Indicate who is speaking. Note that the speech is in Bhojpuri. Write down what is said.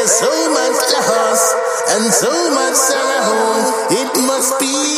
Speaker 1: so much loss and so much sorrow. It must be